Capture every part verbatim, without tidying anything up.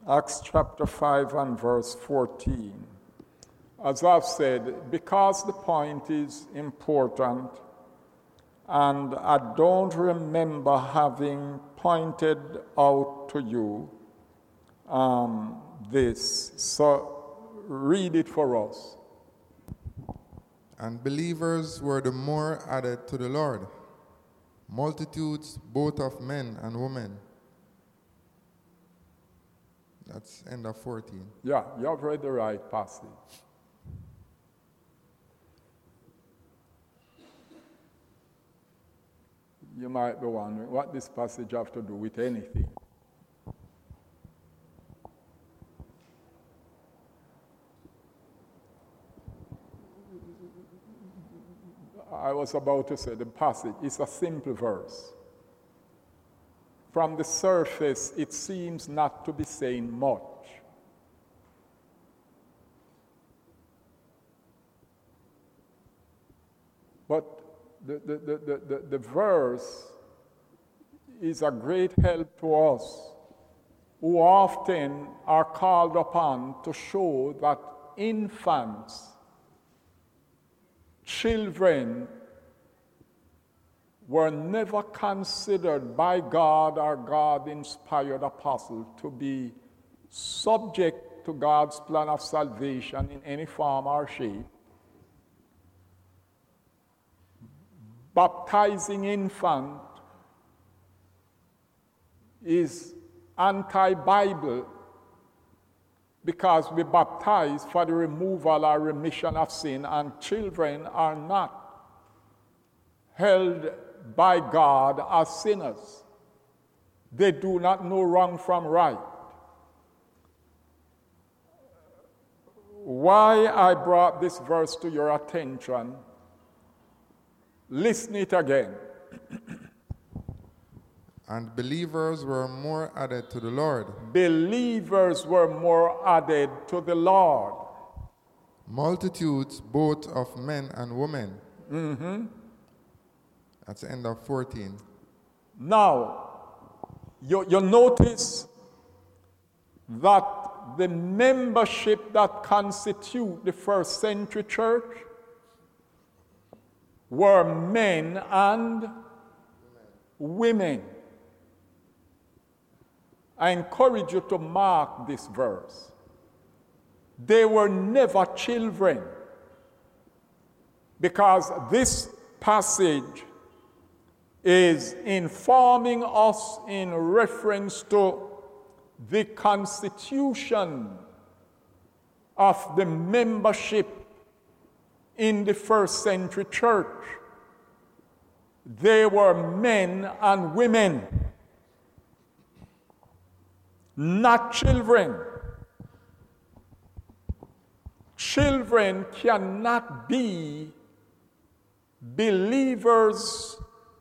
Acts chapter five and verse fourteen. As I've said, because the point is important, and I don't remember having pointed out to you um, this, so read it for us. And believers were the more added to the Lord, multitudes both of men and women. That's end of fourteen. Yeah, you have read the right passage. You might be wondering what this passage have to do with anything. I was about to say the passage is a simple verse. From the surface, it seems not to be saying much. But the, the, the, the, the verse is a great help to us who often are called upon to show that infants, children, were never considered by God or God-inspired apostle to be subject to God's plan of salvation in any form or shape. Baptizing infant is anti-Bible because we baptize for the removal or remission of sin, and children are not held by God as sinners. They do not know wrong from right. Why I brought this verse to your attention, listen it again. And believers were more added to the Lord. Believers were more added to the Lord. Multitudes both of men and women. Mm-hmm. That's the end of fourteen. Now, you, you notice that the membership that constitute the first century church were men and women. I encourage you to mark this verse. They were never children, because this passage is informing us in reference to the constitution of the membership in the first century church. They were men and women, not children. Children cannot be believers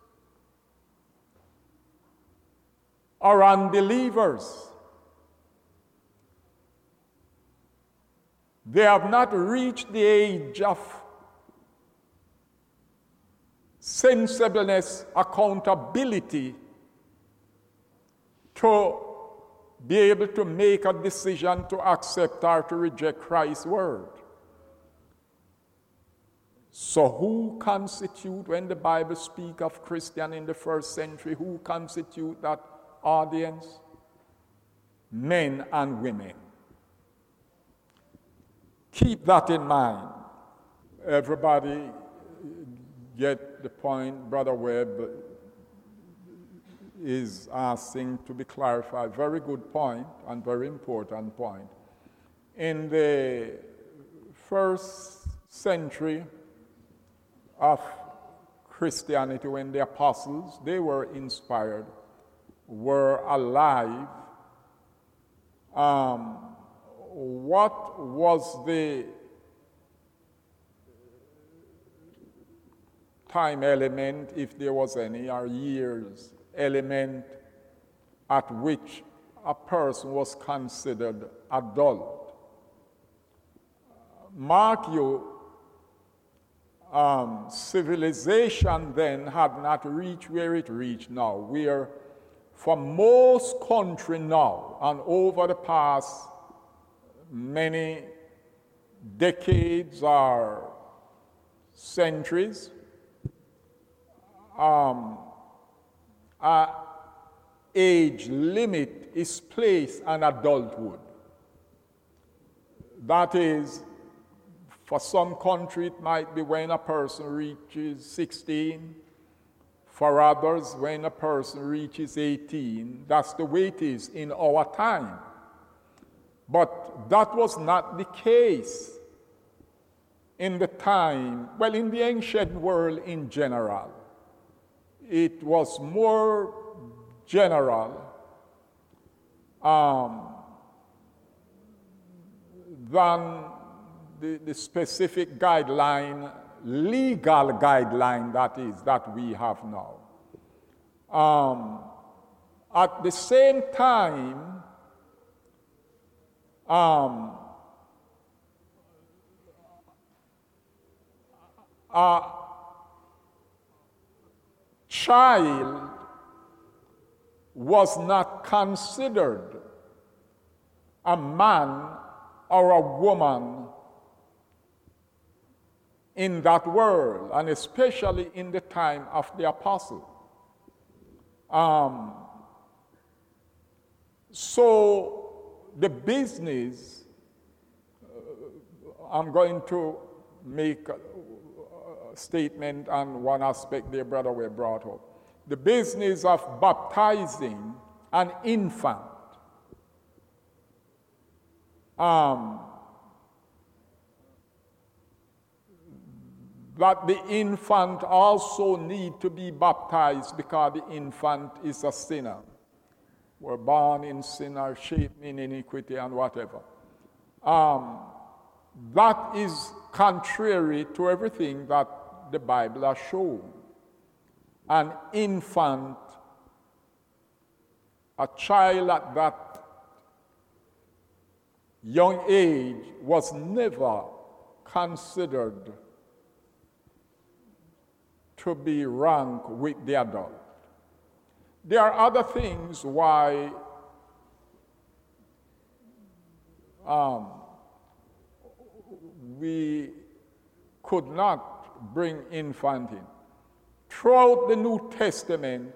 or unbelievers. They have not reached the age of sensibleness, accountability to be able to make a decision to accept or to reject Christ's word. So who constitute, when the Bible speaks of Christian in the first century, who constitute that audience? Men and women. Keep that in mind. Everybody get the point. Brother Webb is asking to be clarified. Very good point and very important point. In the first century of Christianity, when the apostles, they were inspired, were alive, um, what was the time element, if there was any, or years element at which a person was considered adult? Mark you, um, civilization then had not reached where it reached now, where for most countries now, and over the past many decades or centuries, um, a age limit is placed on adulthood. That is, for some countries it might be when a person reaches sixteen. For others, when a person reaches eighteen. That's the way it is in our time. But that was not the case in the time, well, in the ancient world in general. It was more general um, than the, the specific guideline, legal guideline that is, that we have now. Um, at the same time, um, a child was not considered a man or a woman in that world, and especially in the time of the apostle. Um, so the business, uh, I'm going to make a, a statement on one aspect their brother we brought up. The business of baptizing an infant um, that the infant also need to be baptized because the infant is a sinner. We're born in sin or shaped in iniquity and whatever. Um, that is contrary to everything that the Bible has shown. An infant, a child at that young age was never considered to be ranked with the adult. There are other things why um, we could not bring infant in. Throughout the New Testament,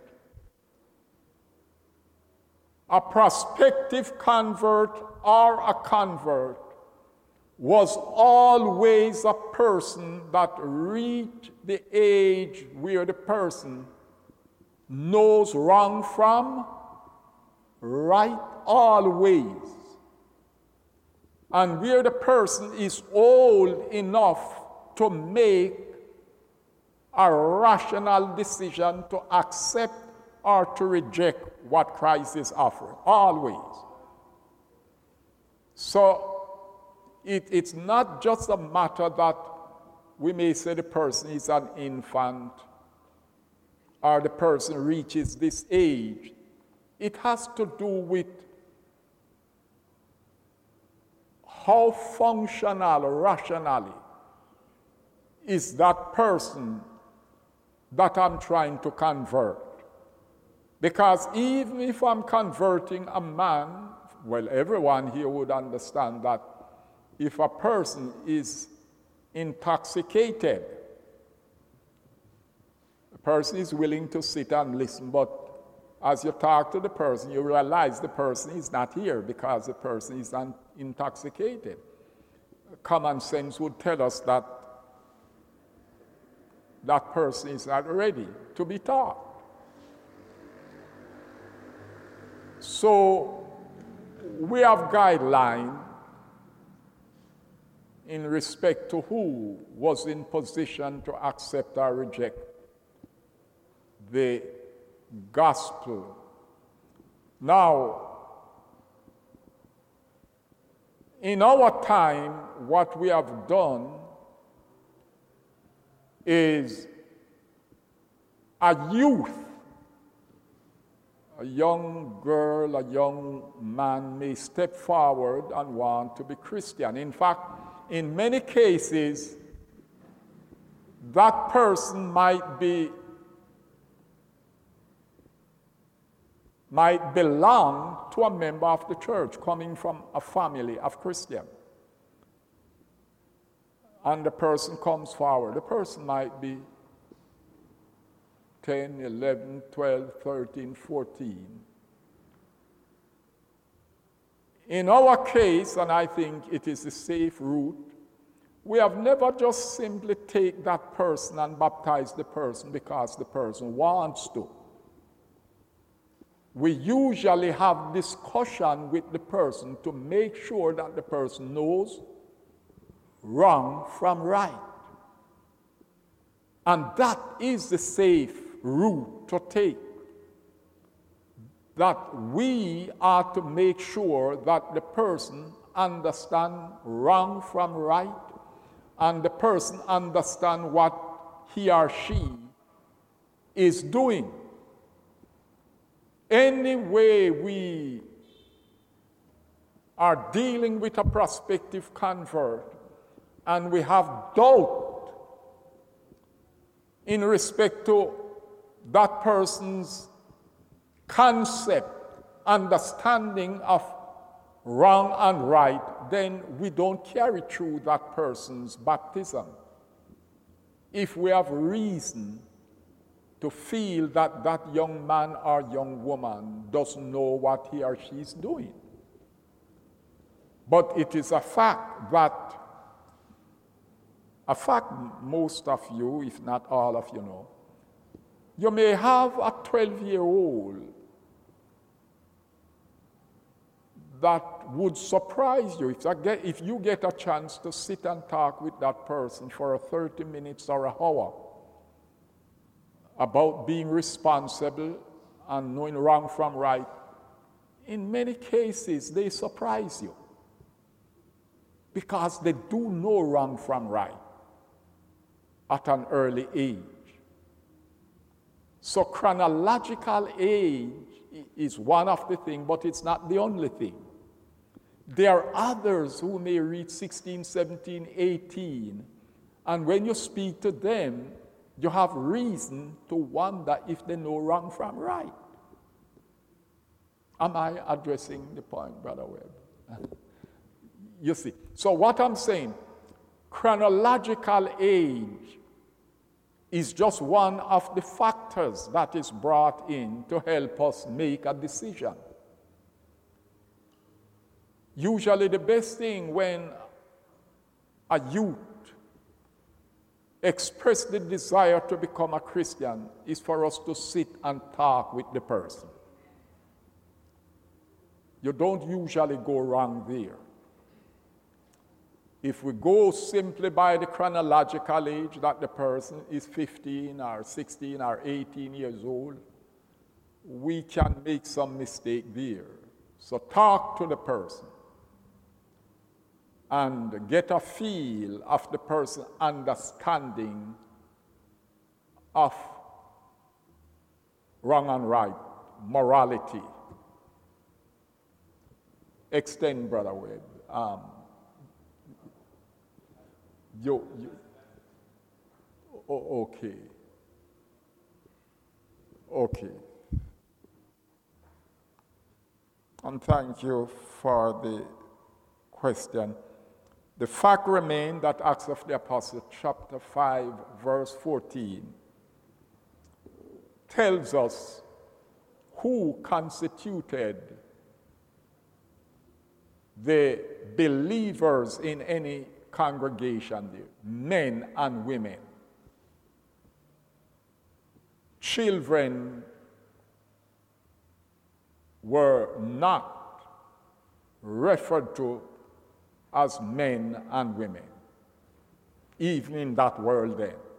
a prospective convert or a convert was always a person that reached the age where the person knows wrong from right always. And where the person is old enough to make a rational decision to accept or to reject what Christ is offering, always. So it, it's not just a matter that we may say the person is an infant or the person reaches this age. It has to do with how functional, rationally is that person that I'm trying to convert. Because even if I'm converting a man, well, everyone here would understand that if a person is intoxicated, the person is willing to sit and listen, but as you talk to the person, you realize the person is not here because the person is un- intoxicated. Common sense would tell us that that person is not ready to be taught. So we have guidelines in respect to who was in position to accept or reject the gospel. Now, in our time, what we have done is a youth, a young girl, a young man may step forward and want to be Christian. In fact, in many cases, that person might be might belong to a member of the church coming from a family of Christians. And the person comes forward. The person might be ten, eleven, twelve, thirteen, fourteen. In our case, and I think it is a safe route, we have never just simply take that person and baptize the person because the person wants to. We usually have discussion with the person to make sure that the person knows wrong from right. And that is the safe route to take. That we are to make sure that the person understands wrong from right, and the person understands what he or she is doing. Any way we are dealing with a prospective convert and we have doubt in respect to that person's concept, understanding of wrong and right, then we don't carry through that person's baptism. If we have reason to feel that that young man or young woman doesn't know what he or she is doing. But it is a fact that, a fact most of you, if not all of you know, you may have a twelve-year-old that would surprise you if, I get, if you get a chance to sit and talk with that person for thirty minutes or an hour about being responsible and knowing wrong from right. In many cases, they surprise you because they do know wrong from right at an early age. So chronological age is one of the things, but it's not the only thing. There are others who may reach sixteen, seventeen, eighteen, and when you speak to them, you have reason to wonder if they know wrong from right. Am I addressing the point, Brother Webb? You see. So what I'm saying, chronological age is just one of the factors that is brought in to help us make a decision. Usually the best thing when a youth express the desire to become a Christian is for us to sit and talk with the person. You don't usually go wrong there. If we go simply by the chronological age that the person is fifteen or sixteen or eighteen years old, we can make some mistake there. So talk to the person and get a feel of the person's understanding of wrong and right, morality. Extend, Brother Webb. Um, you, you, oh, okay. Okay. And thank you for the question. The fact remains that Acts of the Apostles, chapter five, verse fourteen, tells us who constituted the believers in any congregation there, men and women. Children were not referred to as men and women, even in that world then.